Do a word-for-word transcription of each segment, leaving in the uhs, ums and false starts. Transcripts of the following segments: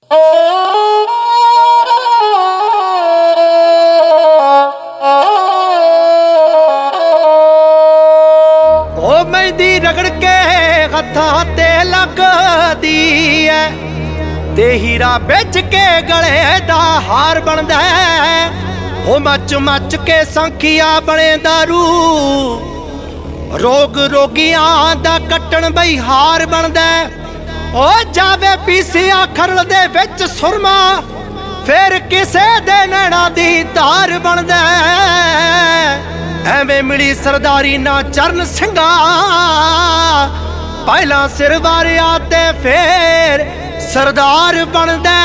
ओ मेहंदी रगड़ के हत्थां ते लगदी है ते हीरा बेच के गले दा हार बनदा है। ओ मच मच के संखिया बने दारू रोग रोगियां दा कट्टण बई हार बनदा है। ओ जावे पीसिया खरल दे विच सुरमा फिर किसे दे नैना दी धार बनदा है। ਐਵੇਂ ਮਿਲੀ ਸਰਦਾਰੀ ਨਾ ਚਰਨ ਸਿੰਘਾ ਪਹਿਲਾਂ ਸਿਰ ਵਾਰਿਆ ਤੇ ਫੇਰ ਸਰਦਾਰ ਬਣਦਾ।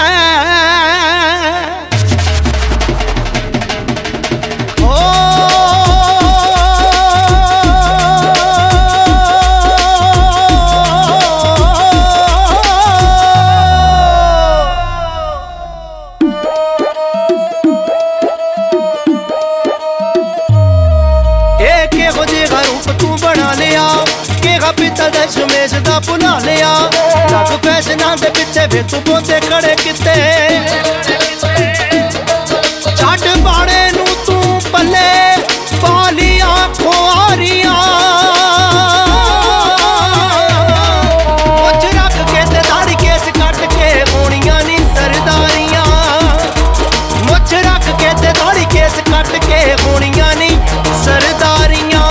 पित्तल दे शमेश दा भुला लिया लग फैशनां दे पिछे वे तू पोते खड़े किते छड्ड बाणे नू तू पल्ले पालियां खुआरियां मुछ रख के ते दाढ़ी केस कट के होणियां नी सरदारियां मुछ रख के ते दाढ़ी केस कट के होणियां नी सरदारियां।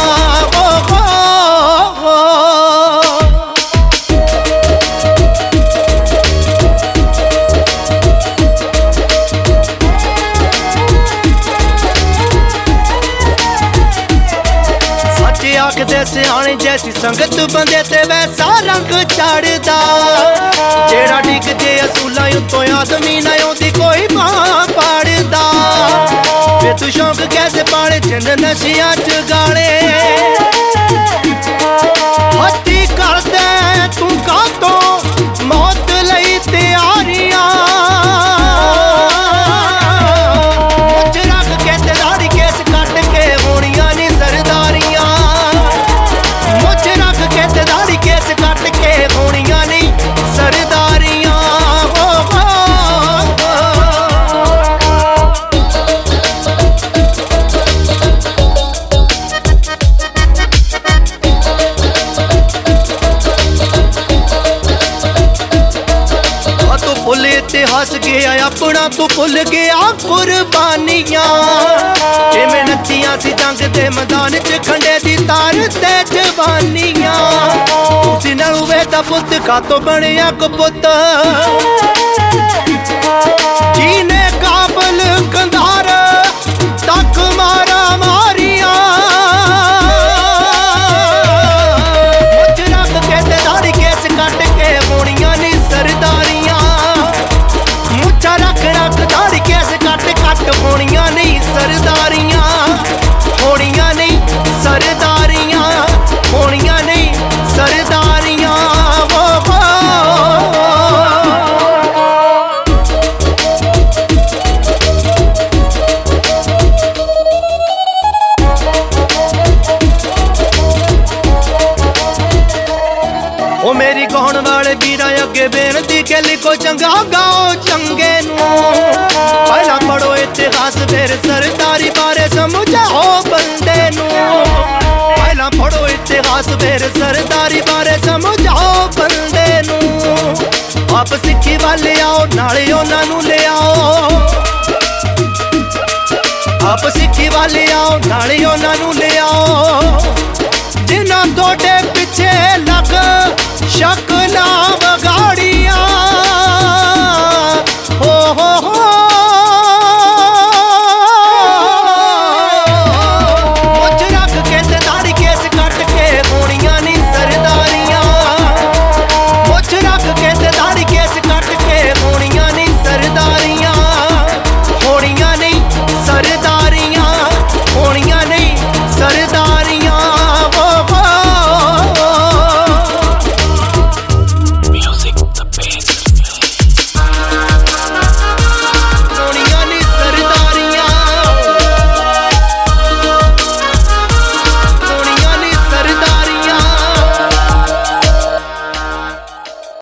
आखदे सियाणे जैसी संगत बंदे ते वैसा रंग चढ़दा जेड़ा डिगदे असूलां उत्तों आदमी ना ओंदी कोई मां पढ़दा। वे तू शौक कैसे पाले जिंद नशियां च गाले हत्ती करदे तू कातों मौत लई तैयारियां मुझ रख के ते दाढ़ी केस कट के होणियां नी सरदारियां दाढ़ी केस कट के होणियां नी सरदारियां। हो हो तू भुल इतिहास गया अपना तू भुल गया कुर्बानियां जिवें नच्चियां सी जंग दे मैदान च खंडे दी तार ते जवानियां। उसी नाल वेदा पुत खातों बनिया कपुत जीने काबल कंधार तक मारा मारिया मुझ रख के ते दाढ़ी केस कट के होणियां नी सरदारियां मुच्छा रख रख दाढ़ी केस कट कट होणियां नी सरदारियां होणियां नी सरदारियां होणियां नी सरदारियां। वो ओ मेरी गाउण वाले वीरा अगे बेनती के लिखो चंगा गाओ चंगे नू पहला पढ़ो इतिहास फिर सरदारी बारे समझाओ बंदे नू पहला पढ़ो इतिहास फिर सरदारी बारे समझाओ बंदे नू। आप सिक्खी वाले आओ नाले उन्हां नू ले आओ आप सिक्खी वाले आओ नाले उन्हां नू ले आओ जिन्हां तोड़े पिछे लग शक ना वगा